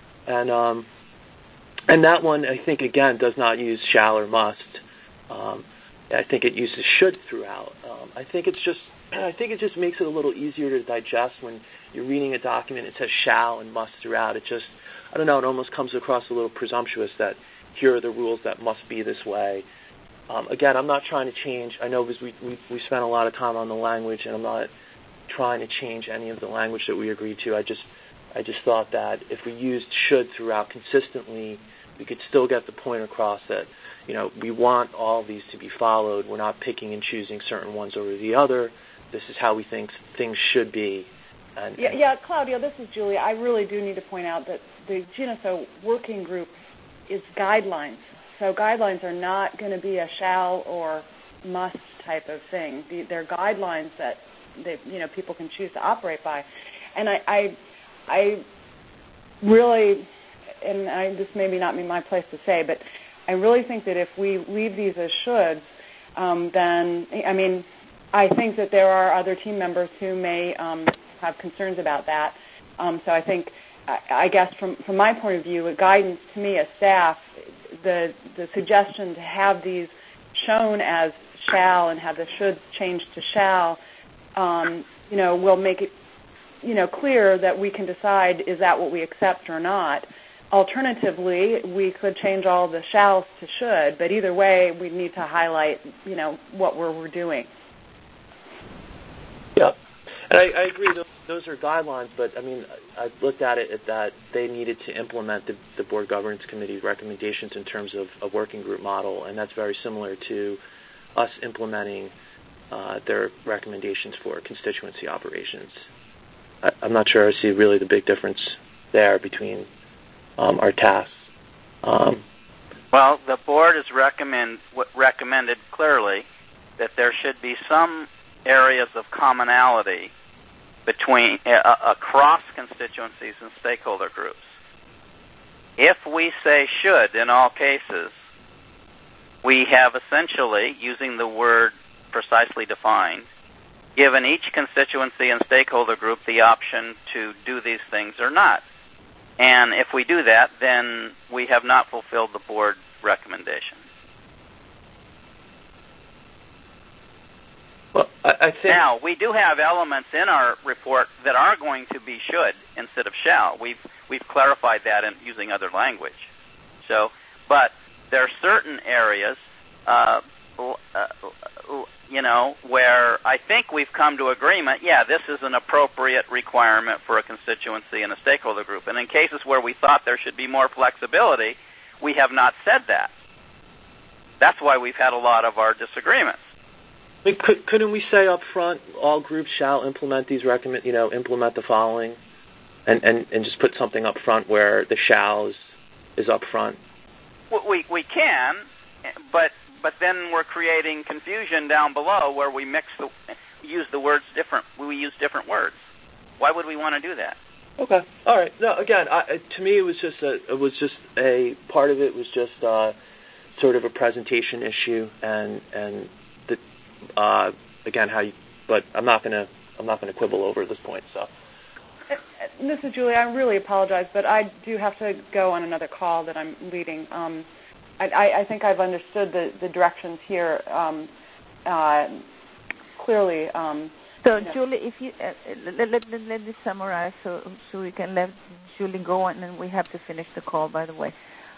And that one, I think, again, does not use shall or must. I think it uses should throughout. I think it just makes it a little easier to digest when you're reading a document. It says shall and must throughout. It just, I don't know, it almost comes across a little presumptuous that here are the rules that must be this way. Again, I'm not trying to change. I know because we spent a lot of time on the language, and I'm not trying to change any of the language that we agreed to. I just thought that if we used should throughout consistently, we could still get the point across that, we want all these to be followed. We're not picking and choosing certain ones over the other. This is how we think things should be. Yeah, Claudio, this is Julie. I really do need to point out that the GNSO working group is guidelines. So guidelines are not going to be a shall or must type of thing. They're guidelines that people can choose to operate by. And I really, and this may not be my place to say, but I really think that if we leave these as shoulds, then, I think that there are other team members who may have concerns about that. So I think, I guess from my point of view, guidance to me as staff, the suggestion to have these shown as shall and have the should change to shall, will make it, clear that we can decide, is that what we accept or not. Alternatively, we could change all the shalls to should, but either way, we need to highlight, what we're doing. Yeah. I agree. Those are guidelines, but I mean, I looked at it that they needed to implement the Board Governance Committee's recommendations in terms of a working group model, and that's very similar to us implementing their recommendations for constituency operations. I'm not sure I see really the big difference there between our tasks. Well, the board has recommended clearly that there should be some areas of commonality between across constituencies and stakeholder groups. If we say should in all cases, we have essentially, using the word precisely defined, given each constituency and stakeholder group the option to do these things or not. And if we do that, then we have not fulfilled the board recommendation. Well, I think now, we do have elements in our report that are going to be should instead of shall. We've clarified that in using other language. So, but there are certain areas, where I think we've come to agreement, this is an appropriate requirement for a constituency and a stakeholder group. And in cases where we thought there should be more flexibility, we have not said that. That's why we've had a lot of our disagreements. I mean, couldn't we say up front, all groups shall implement these implement the following, and just put something up front where the shall is up front? We can, but then we're creating confusion down below where we use the words different. We use different words. Why would we want to do that? Okay, all right. No, again, to me, it was just a part of it was just sort of a presentation issue, and the again but I'm not gonna quibble over this point. So. This is Julie. I really apologize, but I do have to go on another call that I'm leading. I think I've understood the directions here clearly. Julie, if you let me summarize so we can let Julie go on, and we have to finish the call, by the way.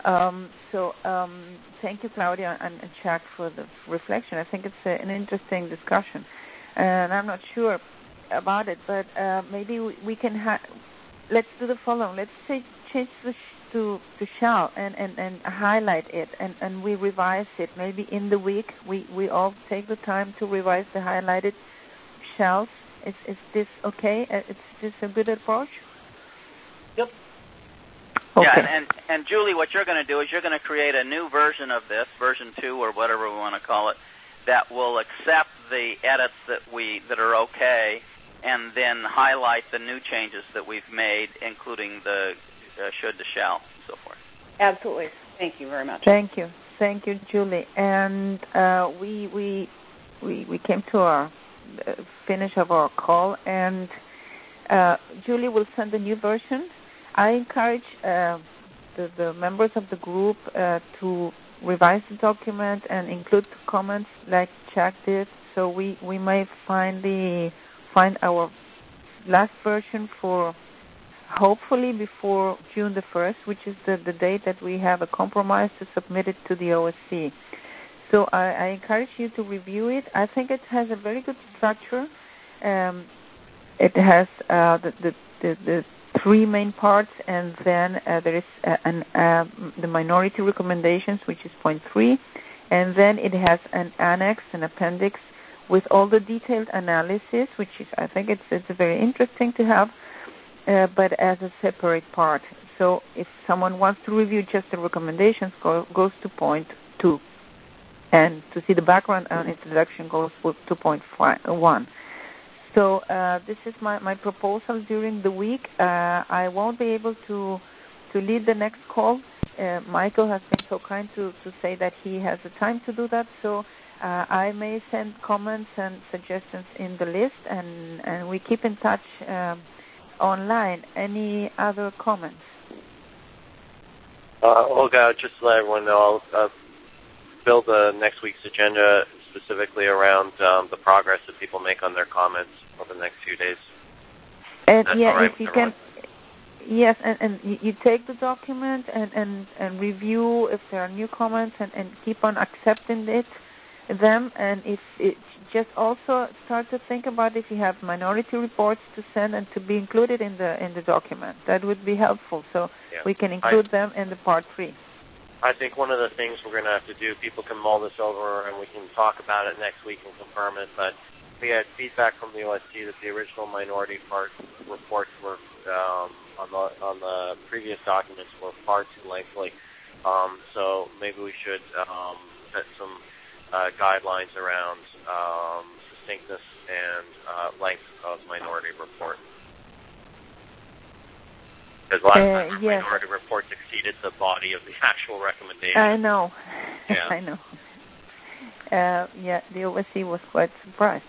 Thank you, Claudia and Chuck, for the reflection. I think it's an interesting discussion, and I'm not sure about it, but maybe we can let's do the following. Let's say change to shall and highlight it, and we revise it. Maybe in the week we all take the time to revise the highlighted shells. Is this okay? Is this a good approach? Yep. Okay. Yeah, and Julie, what you're going to do is you're going to create a new version of this, version 2 or whatever we want to call it, that will accept the edits that are okay, and then highlight the new changes that we've made, including the should to shall, and so forth. Absolutely. Thank you very much. Thank you, Julie. And we came to our finish of our call, and Julie will send a new version. I encourage the members of the group to revise the document and include comments like Chuck did, so we may find our last version for hopefully before June the 1st, which is the date that we have a compromise to submit it to the OSC. So I encourage you to review it. I think it has a very good structure. It has the three main parts, and then there is the minority recommendations, which is point 3, and then it has an annex, an appendix, with all the detailed analysis, which is, I think it's very interesting to have, but as a separate part. So if someone wants to review just the recommendations, goes to point 2. And to see the background and introduction goes to point 1. So this is my proposal during the week. I won't be able to lead the next call. Michael has been so kind to say that he has the time to do that. So I may send comments and suggestions in the list, and we keep in touch online. Any other comments? Olga, just to let everyone know, I'll build next week's agenda specifically around the progress that people make on their comments over the next few days. And that's yeah, all right if you can, yes, and you take the document and review if there are new comments and keep on accepting it. them, and if it just also start to think about if you have minority reports to send and to be included in the document. That would be helpful, so we can include them in the Part 3. I think one of the things we're going to have to do, people can mull this over and we can talk about it next week and confirm it, but we had feedback from the OSC that the original minority part reports were on the previous documents were far too lengthy. So maybe we should set some guidelines around succinctness and length of minority report. Because last time the minority reports exceeded the body of the actual recommendation. I know. Yeah. I know. The OSC was quite surprised.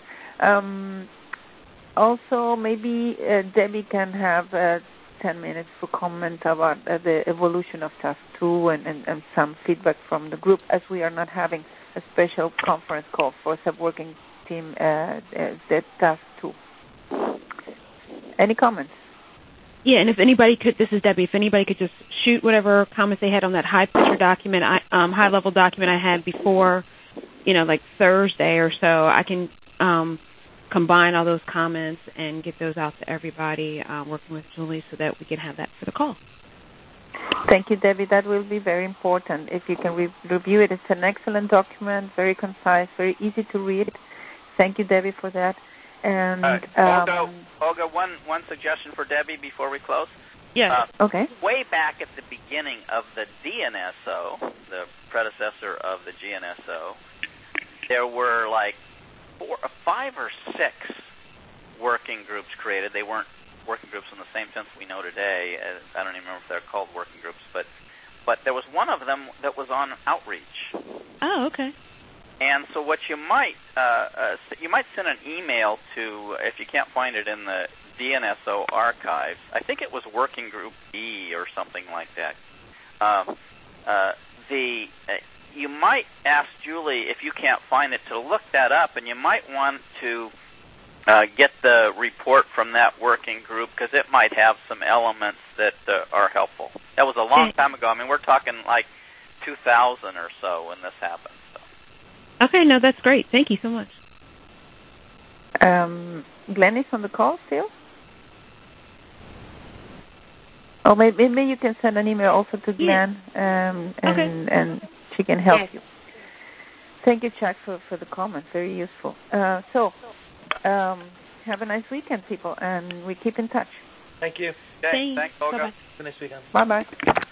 Also, maybe Debbie can have 10 minutes for comment about the evolution of Task 2 and some feedback from the group, as we are not having a special conference call for sub-working team the Task 2. Any comments? Yeah, and if anybody could, this is Debbie, if anybody could just shoot whatever comments they had on that high-picture document, high-level document I had before, like Thursday or so, I can combine all those comments and get those out to everybody, working with Julie, so that we can have that for the call. Thank you, Debbie. That will be very important. If you can review it, it's an excellent document, very concise, very easy to read. Thank you, Debbie, for that. And Olga, one suggestion for Debbie before we close. Yeah. Okay. Way back at the beginning of the DNSO, the predecessor of the GNSO, there were like 5 or 6 working groups created. They weren't working groups in the same sense we know today. I don't even remember if they're called working groups, but there was one of them that was on outreach. Oh, okay. And so what you might send an email to, if you can't find it in the DNSO archives, I think it was Working Group B or something like that. You might ask Julie, if you can't find it, to look that up, and you might want to get the report from that working group, because it might have some elements that are helpful. That was a long time ago. I mean, we're talking like 2000 or so when this happened. So. Okay, no, that's great. Thank you so much. Glenn is on the call still? Oh, maybe you can send an email also to Glenn, and she can help you. Thank you, Chuck, for the comment. Very useful. So, have a nice weekend, people, and we keep in touch. Thank you. Okay, thanks, Olga. Bye-bye. Have a nice weekend. Bye-bye.